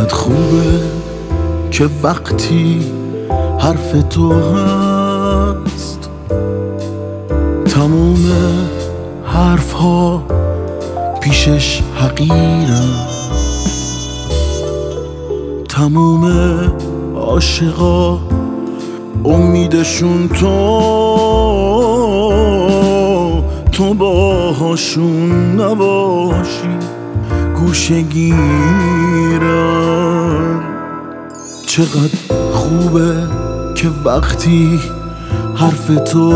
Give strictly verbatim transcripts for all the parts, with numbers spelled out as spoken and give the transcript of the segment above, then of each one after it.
چقدر خوبه که وقتی حرف تو هست تموم حرف ها پیشش حقیرن، تموم عاشقا امیدشون تو تو باهاشون نباشی گوشه گیرن. چقدر خوبه که وقتی حرف تو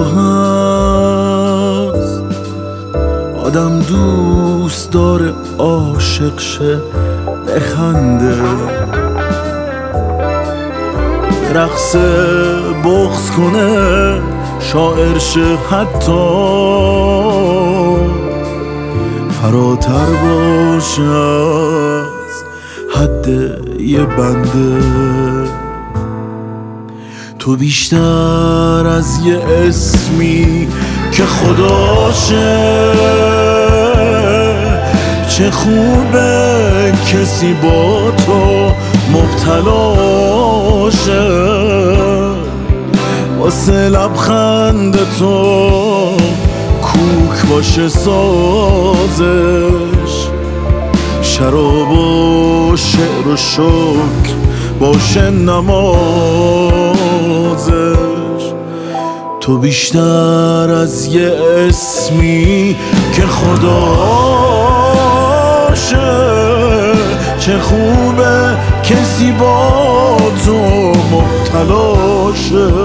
هست آدم دوست داره عاشق شه بخنده، رقص بغض کنه شاعر شه حتی فراتر باشه از حد یه بنده. تو بیشتر از یه اسمی که خداشه، چه خوبه کسی با تو مبتلاشه، واسه لبخند تو کوک باشه سازش، شراب و شعر و شکر باشه نمازش. تو بیشتر از یه اسمی که خداشه، چه خوبه کسی با تو مبتلاشه،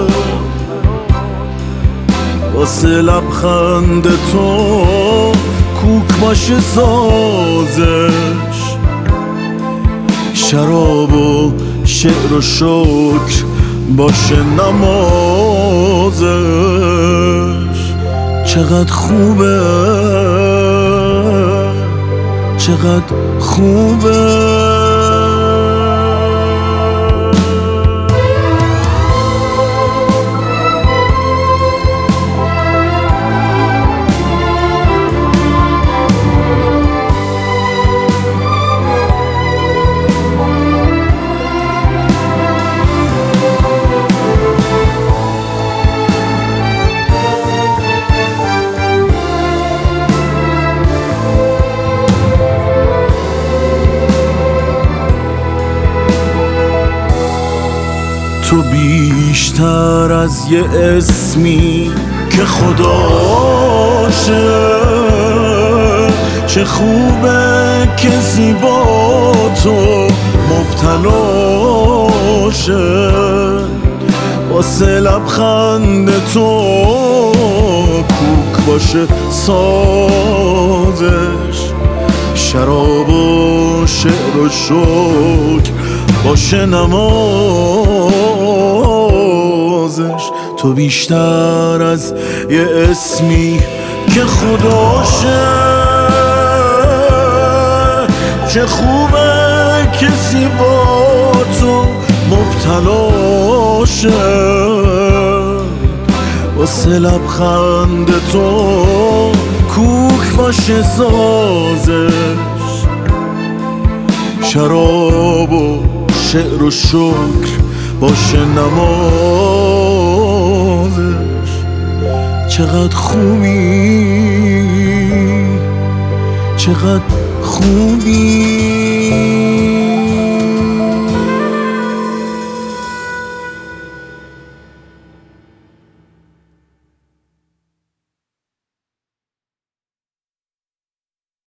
واسه لبخند تو کوک باشه سازش، شراب و شعر و شکر باشه نمازش. چقدر خوبه چقدر خوبه. تو بیشتر از یه اسمی که خداشه، چه خوبه کسی با تو مبتلاشه، واسه لبخند تو کوک باشه سازش، شراب و شعر و شکر باشه نمازش. تو بیشتر از یه اسمی که خداشه، چه خوبه کسی با تو مبتلاشه، واسه لبخند تو کوک باشه سازش، شراب و شعر و شکر باشه نمازش. چقدر خوبی چقدر خوبی.